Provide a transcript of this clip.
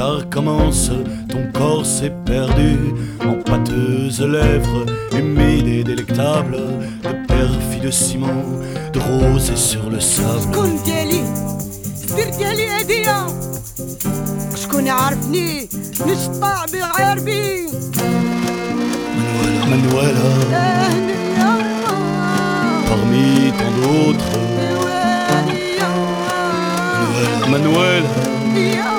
ça recommence, ton corps s'est perdu en pâteuses lèvres humides et délectables, de perfie de ciment, de rosée sur le sable. شكون ديالي السر ديالي هادية شكون يعرفني نشطع بعربي Manuela, parmi tant d'autres. Manuela,